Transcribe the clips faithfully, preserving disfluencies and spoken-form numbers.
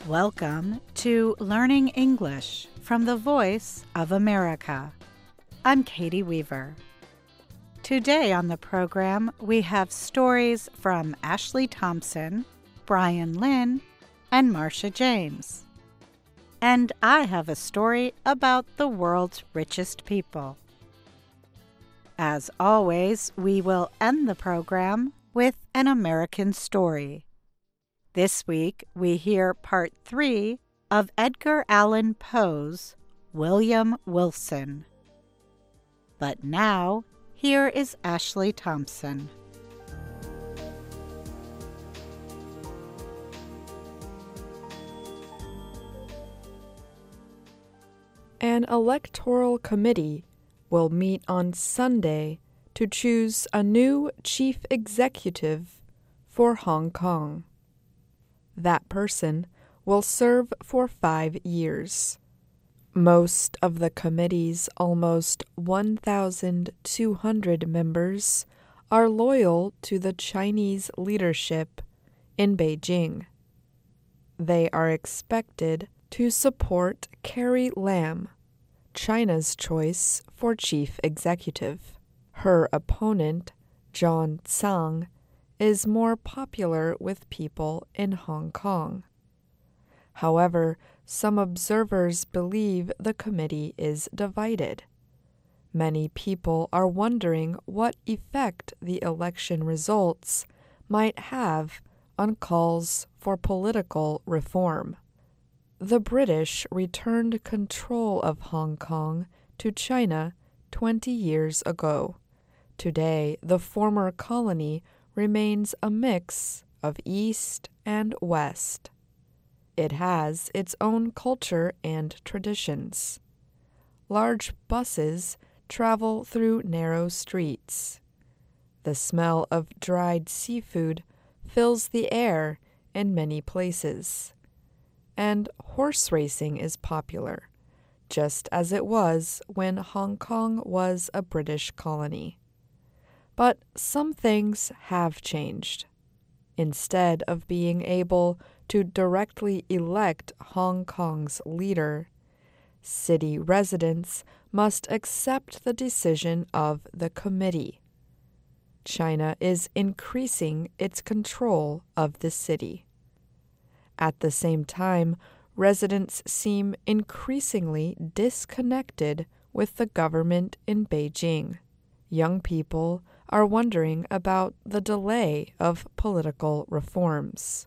Welcome to Learning English from the Voice of America. I'm Katie Weaver. Today on the program, we have stories from Ashley Thompson, Brian Lynn, and Marcia James. And I have a story about the world's richest people. As always, we will end the program with an American story. This week, we hear part three of Edgar Allan Poe's William Wilson. But now, here is Ashley Thompson. An electoral committee will meet on Sunday to choose a new chief executive for Hong Kong. That person will serve for five years. Most of the committee's almost one thousand two hundred members are loyal to the Chinese leadership in Beijing. They are expected to support Carrie Lam, China's choice for chief executive. Her opponent, John Tsang, is more popular with people in Hong Kong. However, some observers believe the committee is divided. Many people are wondering what effect the election results might have on calls for political reform. The British returned control of Hong Kong to China twenty years ago. Today, the former colony remains a mix of East and West. It has its own culture and traditions. Large buses travel through narrow streets. The smell of dried seafood fills the air in many places. And horse racing is popular, just as it was when Hong Kong was a British colony. But some things have changed. Instead of being able to directly elect Hong Kong's leader, city residents must accept the decision of the committee. China is increasing its control of the city. At the same time, residents seem increasingly disconnected with the government in Beijing. Young people are wondering about the delay of political reforms.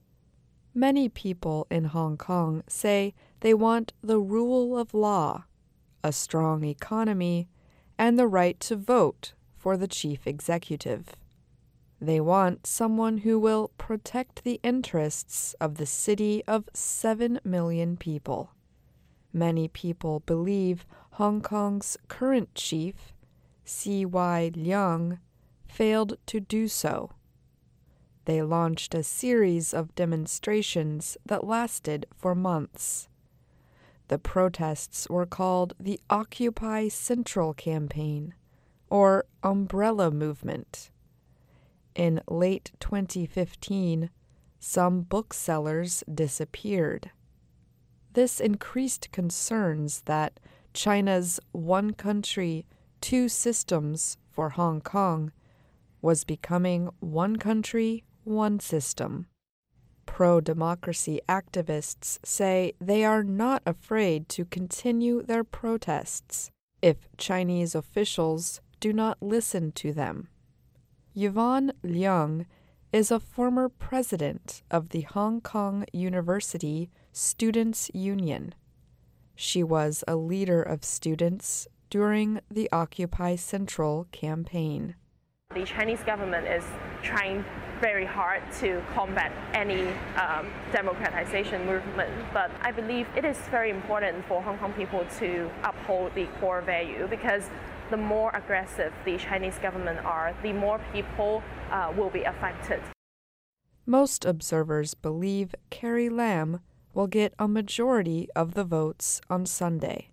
Many people in Hong Kong say they want the rule of law, a strong economy, and the right to vote for the chief executive. They want someone who will protect the interests of the city of seven million people. Many people believe Hong Kong's current chief, C Y Leung, failed to do so. They launched a series of demonstrations that lasted for months. The protests were called the Occupy Central Campaign, or Umbrella Movement. In late twenty fifteen, some booksellers disappeared. This increased concerns that China's one country, two systems for Hong Kong was becoming one country, one system. Pro-democracy activists say they are not afraid to continue their protests if Chinese officials do not listen to them. Yvonne Leung is a former president of the Hong Kong University Students' Union. She was a leader of students during the Occupy Central campaign. The Chinese government is trying very hard to combat any um, democratization movement, but I believe it is very important for Hong Kong people to uphold the core value, because the more aggressive the Chinese government are, the more people uh, will be affected. Most observers believe Carrie Lam will get a majority of the votes on Sunday.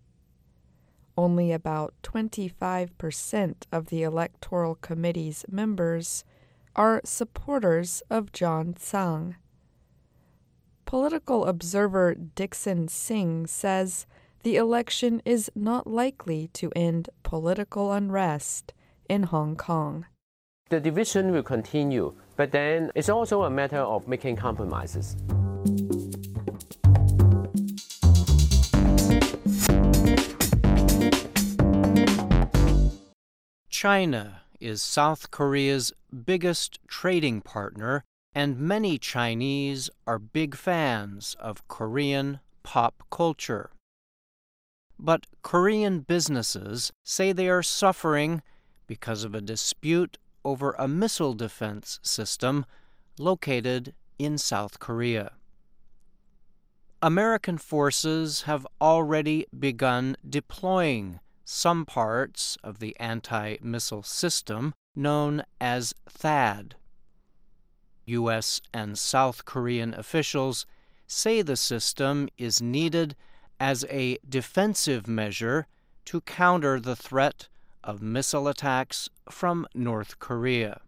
Only about twenty-five percent of the Electoral Committee's members are supporters of John Tsang. Political observer Dixon Singh says the election is not likely to end political unrest in Hong Kong. The division will continue, but then it's also a matter of making compromises. China is South Korea's biggest trading partner, and many Chinese are big fans of Korean pop culture. But Korean businesses say they are suffering because of a dispute over a missile defense system located in South Korea. American forces have already begun deploying some parts of the anti-missile system known as THAAD. U S and South Korean officials say the system is needed as a defensive measure to counter the threat of missile attacks from North Korea.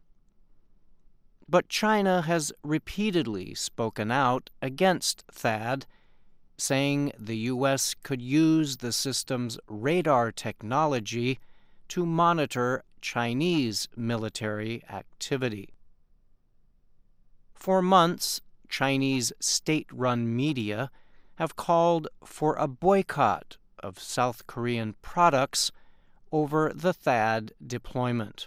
But China has repeatedly spoken out against THAAD, saying the U S could use the system's radar technology to monitor Chinese military activity. For months, Chinese state-run media have called for a boycott of South Korean products over the THAAD deployment.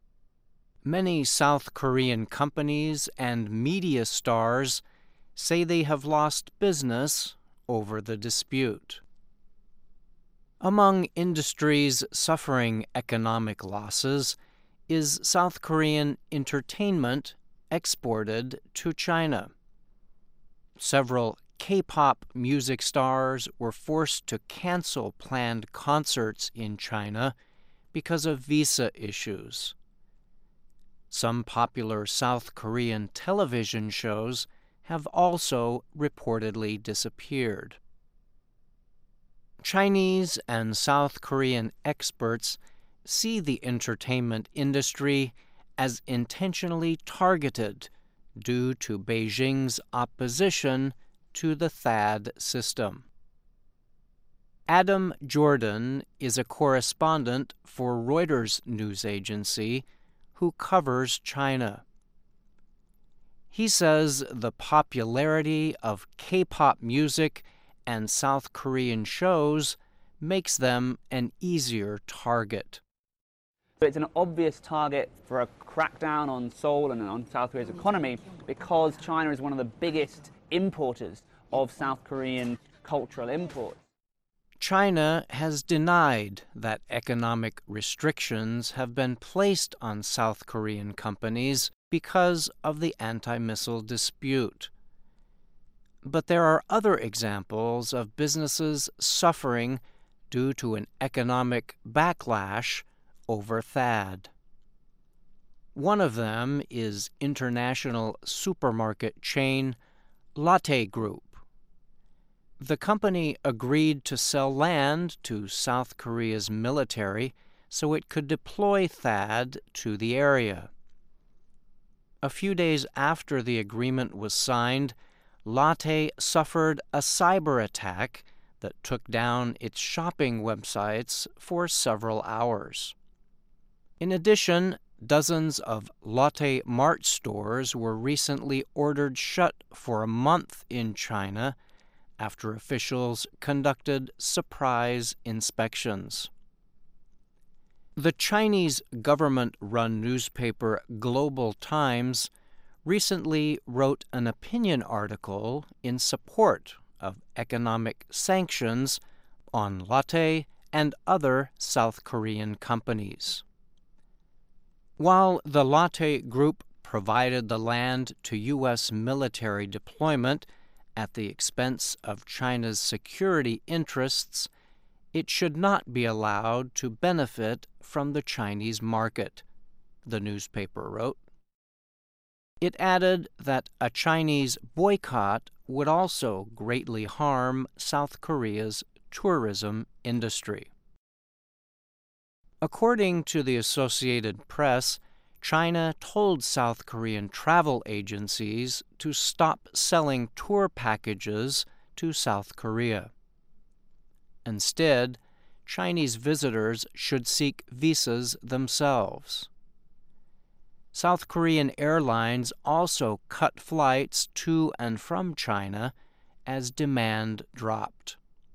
Many South Korean companies and media stars say they have lost business over the dispute. Among industries suffering economic losses is South Korean entertainment exported to China. Several K-pop music stars were forced to cancel planned concerts in China because of visa issues. Some popular South Korean television shows have also reportedly disappeared. Chinese and South Korean experts see the entertainment industry as intentionally targeted due to Beijing's opposition to the THAAD system. Adam Jordan is a correspondent for Reuters news agency who covers China. He says the popularity of K-pop music and South Korean shows makes them an easier target. It's an obvious target for a crackdown on Seoul and on South Korea's economy because China is one of the biggest importers of South Korean cultural imports. China has denied that economic restrictions have been placed on South Korean companies because of the anti-missile dispute. But there are other examples of businesses suffering due to an economic backlash over THAAD. One of them is international supermarket chain Lotte Group. The company agreed to sell land to South Korea's military so it could deploy THAAD to the area. A few days after the agreement was signed, Lotte suffered a cyber attack that took down its shopping websites for several hours. In addition, dozens of Lotte Mart stores were recently ordered shut for a month in China after officials conducted surprise inspections. The Chinese government-run newspaper Global Times recently wrote an opinion article in support of economic sanctions on Lotte and other South Korean companies. While the Lotte Group provided the land to U S military deployment at the expense of China's security interests, it should not be allowed to benefit from the Chinese market, the newspaper wrote. It added that a Chinese boycott would also greatly harm South Korea's tourism industry. According to the Associated Press, China told South Korean travel agencies to stop selling tour packages to South Korea. Instead, Chinese visitors should seek visas themselves. South Korean airlines also cut flights to and from China as demand dropped.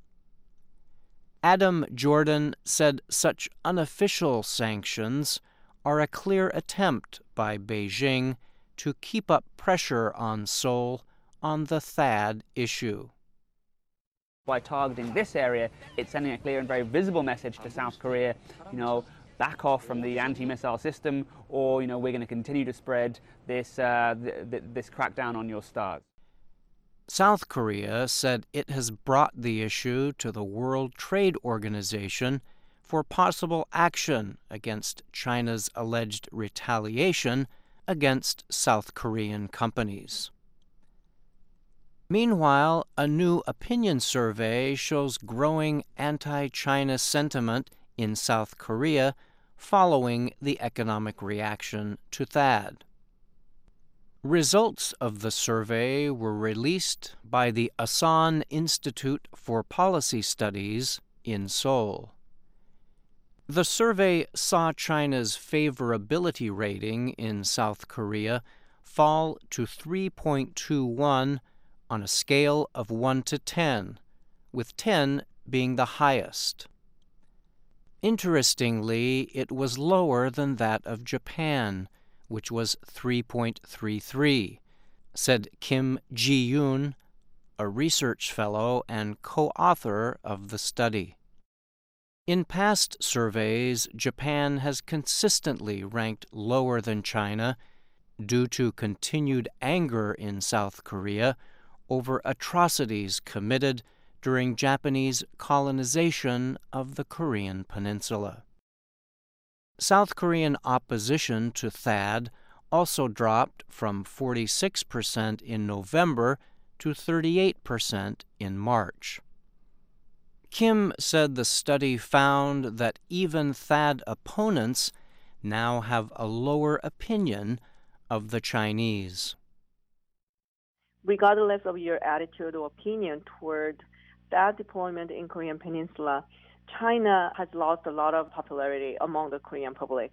Adam Jordan said such unofficial sanctions are a clear attempt by Beijing to keep up pressure on Seoul on the THAAD issue. By targeting this area, it's sending a clear and very visible message to South Korea, you know, back off from the anti-missile system, or, you know, we're going to continue to spread this, uh, th th this crackdown on your stars. South Korea said it has brought the issue to the World Trade Organization for possible action against China's alleged retaliation against South Korean companies. Meanwhile, a new opinion survey shows growing anti-China sentiment in South Korea following the economic reaction to THAAD. Results of the survey were released by the Asan Institute for Policy Studies in Seoul. The survey saw China's favorability rating in South Korea fall to three point two one on a scale of one to ten, with ten being the highest. Interestingly, it was lower than that of Japan, which was three point three three, said Kim Ji-yoon, a research fellow and co-author of the study. In past surveys, Japan has consistently ranked lower than China due to continued anger in South Korea over atrocities committed during Japanese colonization of the Korean peninsula. South Korean opposition to THAAD also dropped from forty-six percent in November to thirty-eight percent in March. Kim said the study found that even THAAD opponents now have a lower opinion of the Chinese. Regardless of your attitude or opinion toward THAAD deployment in Korean Peninsula, China has lost a lot of popularity among the Korean public.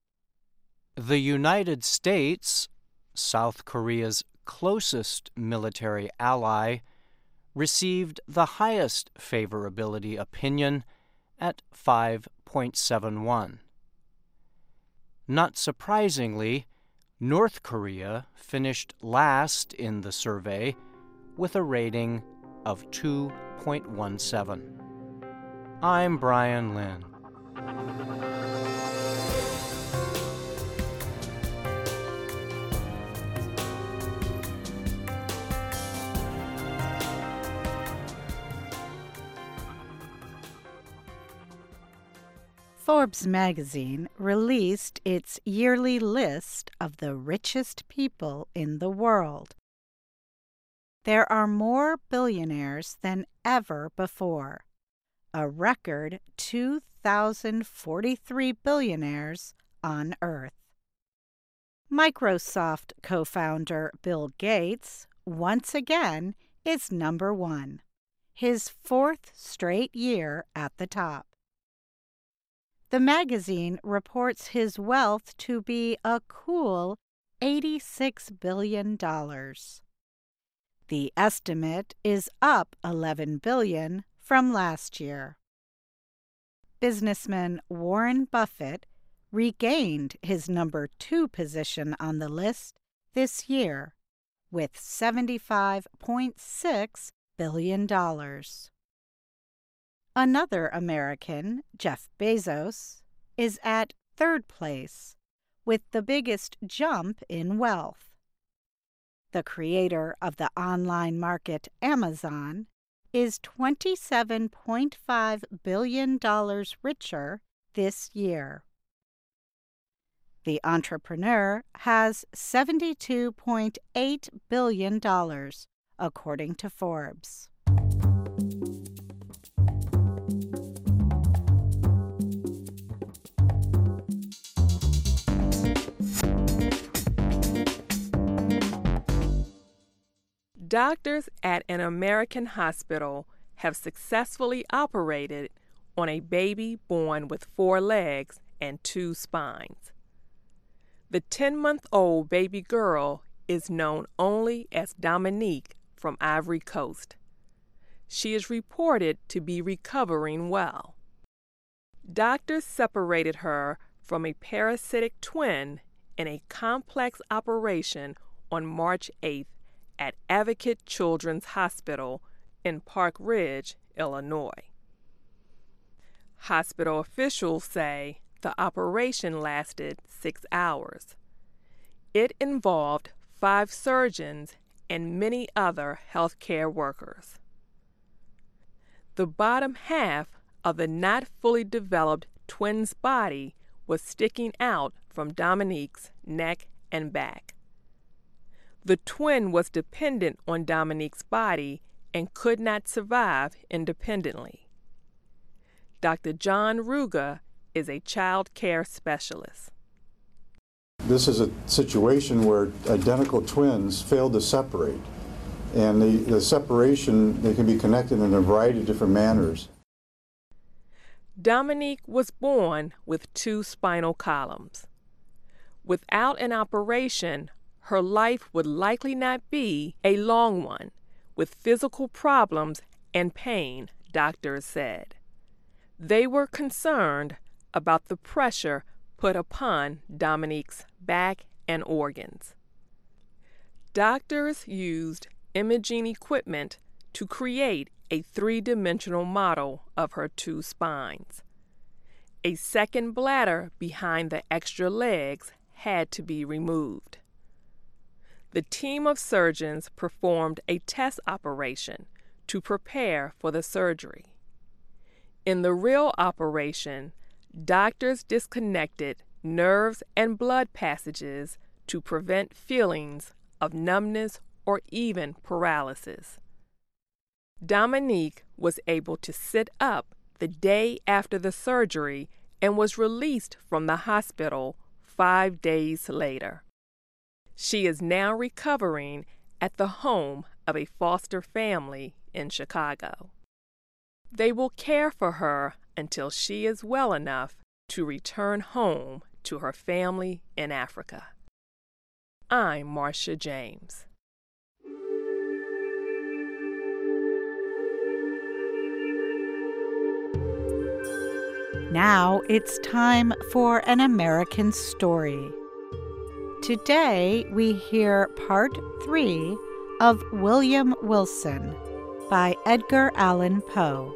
The United States, South Korea's closest military ally, received the highest favorability opinion at five point seven one. Not surprisingly, North Korea finished last in the survey with a rating of two point one seven. I'm Brian Lynn. Forbes magazine released its yearly list of the richest people in the world. There are more billionaires than ever before, a record two thousand forty-three billionaires on Earth. Microsoft co-founder Bill Gates, once again, is number one, his fourth straight year at the top. The magazine reports his wealth to be a cool eighty-six billion dollars. The estimate is up eleven billion dollars from last year. Businessman Warren Buffett regained his number two position on the list this year with seventy-five point six billion dollars. Another American, Jeff Bezos, is at third place with the biggest jump in wealth. The creator of the online market Amazon is twenty-seven point five billion dollars richer this year. The entrepreneur has seventy-two point eight billion dollars, according to Forbes. Doctors at an American hospital have successfully operated on a baby born with four legs and two spines. The ten-month-old baby girl is known only as Dominique from Ivory Coast. She is reported to be recovering well. Doctors separated her from a parasitic twin in a complex operation on March eighth at Advocate Children's Hospital in Park Ridge, Illinois. Hospital officials say the operation lasted six hours. It involved five surgeons and many other healthcare workers. The bottom half of the not fully developed twin's body was sticking out from Dominique's neck and back. The twin was dependent on Dominique's body and could not survive independently. Doctor John Ruga is a child care specialist. This is a situation where identical twins fail to separate. And the, the separation, they can be connected in a variety of different manners. Dominique was born with two spinal columns. Without an operation, her life would likely not be a long one, with physical problems and pain, doctors said. They were concerned about the pressure put upon Dominique's back and organs. Doctors used imaging equipment to create a three-dimensional model of her two spines. A second bladder behind the extra legs had to be removed. The team of surgeons performed a test operation to prepare for the surgery. In the real operation, doctors disconnected nerves and blood passages to prevent feelings of numbness or even paralysis. Dominique was able to sit up the day after the surgery and was released from the hospital five days later. She is now recovering at the home of a foster family in Chicago. They will care for her until she is well enough to return home to her family in Africa. I'm Marcia James. Now it's time for an American story. Today we hear part three of William Wilson by Edgar Allan Poe.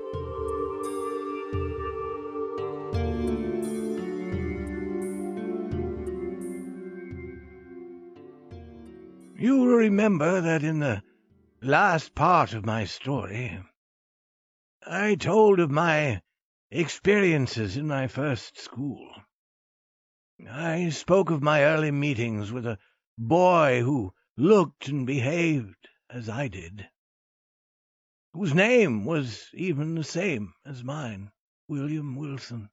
You will remember that in the last part of my story, I told of my experiences in my first school. I spoke of my early meetings with a boy who looked and behaved as I did, whose name was even the same as mine, William Wilson.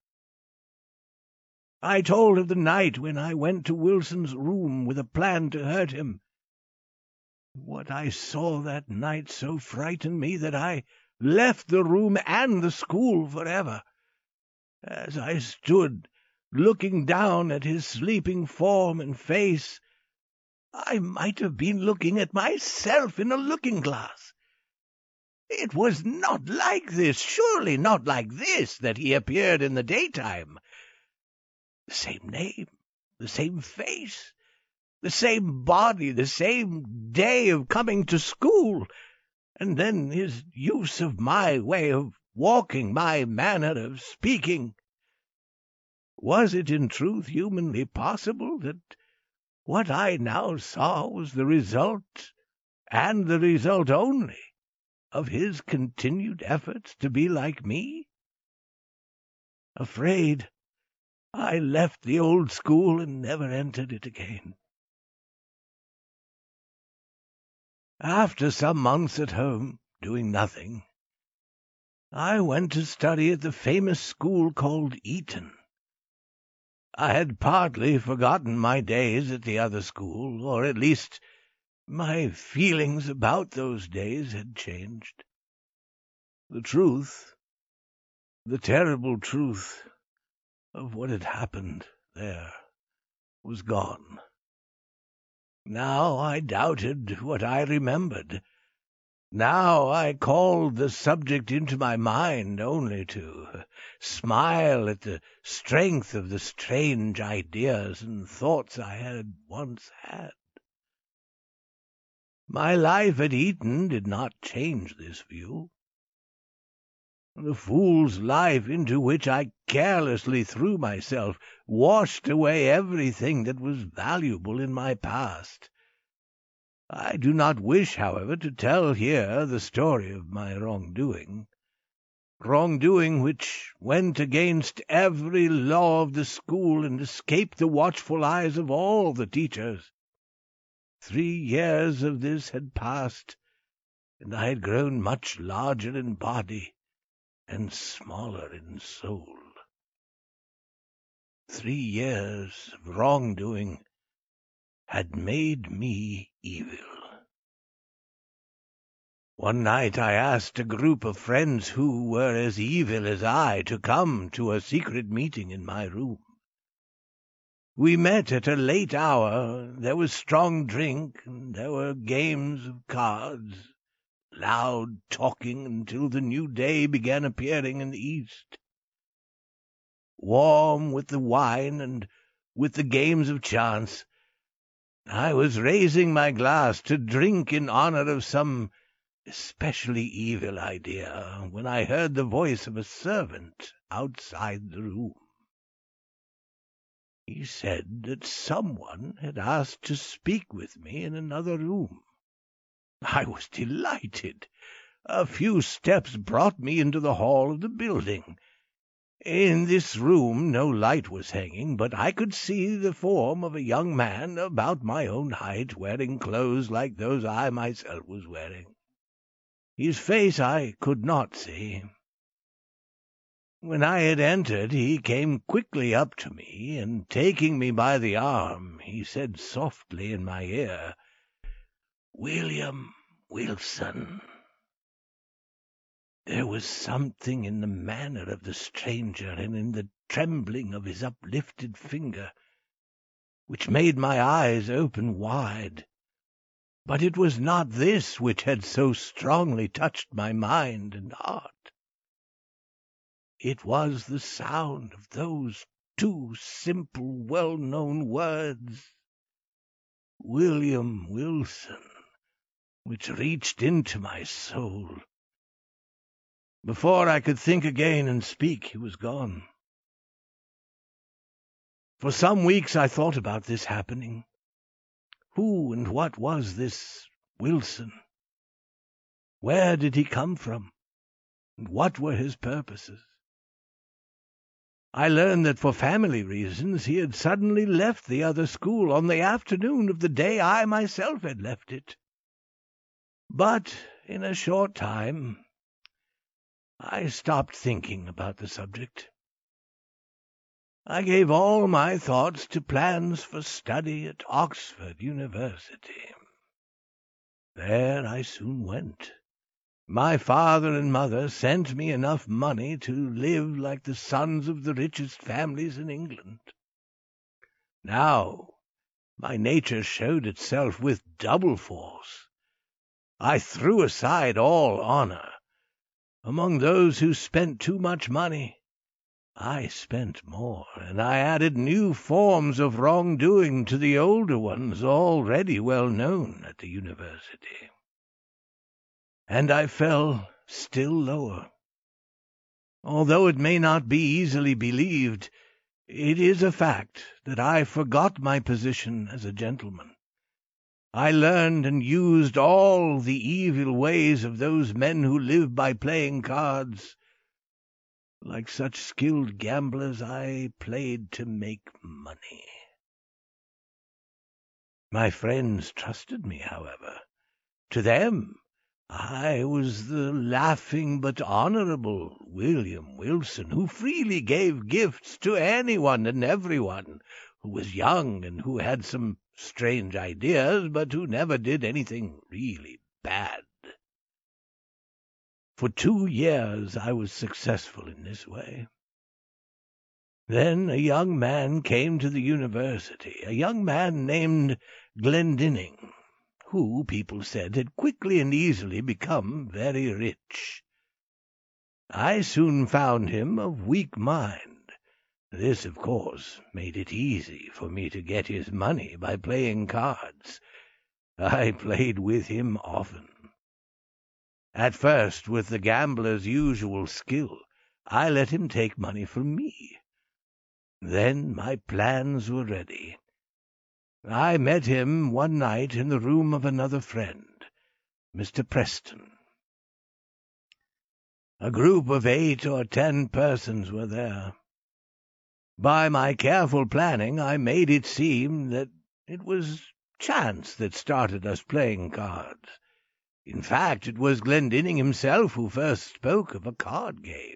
I told of the night when I went to Wilson's room with a plan to hurt him. What I saw that night so frightened me that I left the room and the school forever. As I stood looking down at his sleeping form and face, I might have been looking at myself in a looking-glass. It was not like this, surely not like this, that he appeared in the daytime. The same name, the same face, the same body, the same day of coming to school, and then his use of my way of walking, my manner of speaking. Was it in truth humanly possible that what I now saw was the result, and the result only, of his continued efforts to be like me? Afraid, I left the old school and never entered it again. After some months at home, doing nothing, I went to study at the famous school called Eton. I had partly forgotten my days at the other school, or at least My feelings about those days had changed. The truth, the terrible truth of what had happened there, was gone. Now I doubted what I remembered. Now I called the subject into my mind only to smile at the strength of the strange ideas and thoughts I had once had. My life at Eton did not change this view. The fool's life into which I carelessly threw myself washed away everything that was valuable in my past. I do not wish, however, to tell here the story of my wrongdoing, wrongdoing which went against every law of the school and escaped the watchful eyes of all the teachers. Three years of this had passed, and I had grown much larger in body and smaller in soul. Three years of wrongdoing had made me evil. One night I asked a group of friends who were as evil as I to come to a secret meeting in my room. We met at a late hour. There was strong drink, and there were games of cards, loud talking until the new day began appearing in the east. Warm with the wine and with the games of chance, I was raising my glass to drink in honor of some especially evil idea, when I heard the voice of a servant outside the room. He said that someone had asked to speak with me in another room. I was delighted. A few steps brought me into the hall of the building. In this room no light was hanging, but I could see the form of a young man about my own height, wearing clothes like those I myself was wearing. His face I could not see. When I had entered, he came quickly up to me, and taking me by the arm, he said softly in my ear, "William Wilson." There was something in the manner of the stranger and in the trembling of his uplifted finger which made my eyes open wide. But it was not this which had so strongly touched my mind and heart. It was the sound of those two simple, well-known words, William Wilson, which reached into my soul. Before I could think again and speak, he was gone. For some weeks I thought about this happening. Who and what was this Wilson? Where did he come from? And what were his purposes? I learned that for family reasons he had suddenly left the other school on the afternoon of the day I myself had left it. But in a short time I stopped thinking about the subject. I gave all my thoughts to plans for study at Oxford University. There I soon went. My father and mother sent me enough money to live like the sons of the richest families in England. Now my nature showed itself with double force. I threw aside all honor. Among those who spent too much money, I spent more, and I added new forms of wrongdoing to the older ones already well known at the university. And I fell still lower. Although it may not be easily believed, it is a fact that I forgot my position as a gentleman. I learned and used all the evil ways of those men who live by playing cards. Like such skilled gamblers, I played to make money. My friends trusted me, however. To them I was the laughing but honorable William Wilson, who freely gave gifts to anyone and everyone who was young and who had some strange ideas, but who never did anything really bad. For two years I was successful in this way. Then a young man came to the university, a young man named Glendinning, who, people said, had quickly and easily become very rich. I soon found him of weak mind. This, of course, made it easy for me to get his money by playing cards. I played with him often. At first, with the gambler's usual skill, I let him take money from me. Then my plans were ready. I met him one night in the room of another friend, Mister Preston. A group of eight or ten persons were there. By my careful planning, I made it seem that it was chance that started us playing cards. In fact, it was Glendinning himself who first spoke of a card game.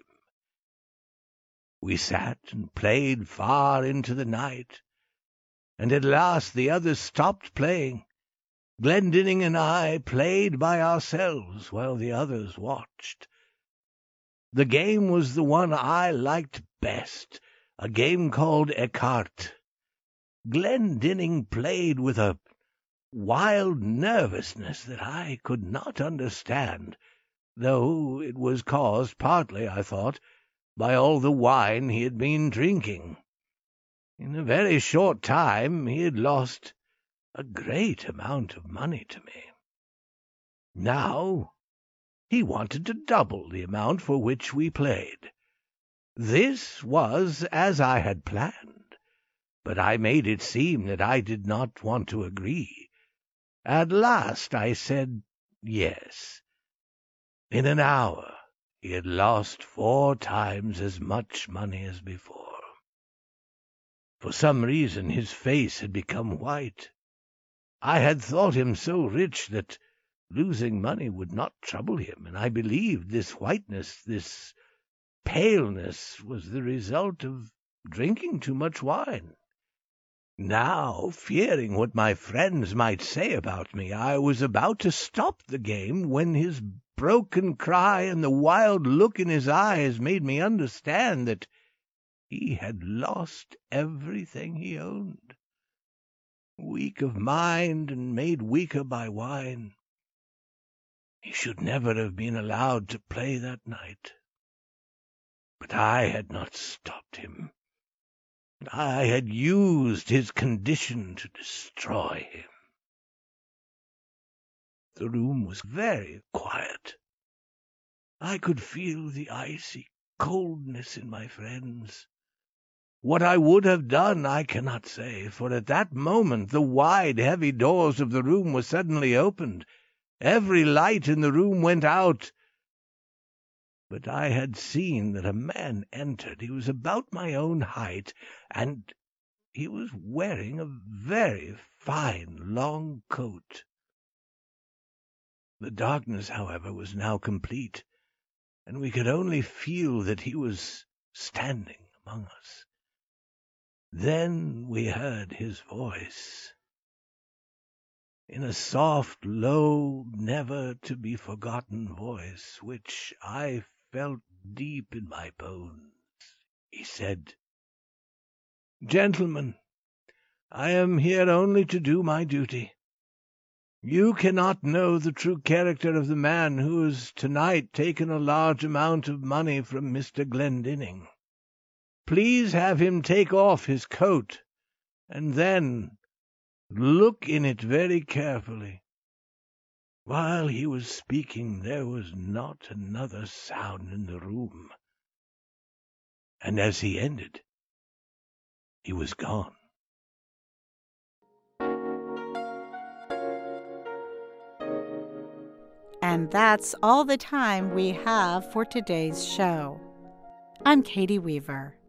We sat and played far into the night, and at last the others stopped playing. Glendinning and I played by ourselves while the others watched. The game was the one I liked best, a game called écarté. Glendinning played with a wild nervousness that I could not understand, though it was caused partly, I thought, by all the wine he had been drinking. In a very short time he had lost a great amount of money to me. Now he wanted to double the amount for which we played. This was as I had planned, but I made it seem that I did not want to agree. At last I said yes. In an hour he had lost four times as much money as before. For some reason his face had become white. I had thought him so rich that losing money would not trouble him, and I believed this whiteness, this paleness, was the result of drinking too much wine. Now, fearing what my friends might say about me, I was about to stop the game when his broken cry and the wild look in his eyes made me understand that he had lost everything he owned. Weak of mind and made weaker by wine, he should never have been allowed to play that night. But I had not stopped him. I had used his condition to destroy him. The room was very quiet. I could feel the icy coldness in my friends. What I would have done I cannot say, for at that moment the wide, heavy doors of the room were suddenly opened. Every light in the room went out. But I had seen that a man entered. He was about my own height, and he was wearing a very fine long coat. The darkness, however, was now complete, and we could only feel that he was standing among us. Then we heard his voice. In a soft, low, never-to-be-forgotten voice, which I felt deep in my bones, he said, "Gentlemen, I am here only to do my duty. You cannot know the true character of the man who has tonight taken a large amount of money from Mister Glendinning. Please have him take off his coat, and then look in it very carefully." While he was speaking, there was not another sound in the room, and as he ended, he was gone. And that's all the time we have for today's show. I'm Katie Weaver.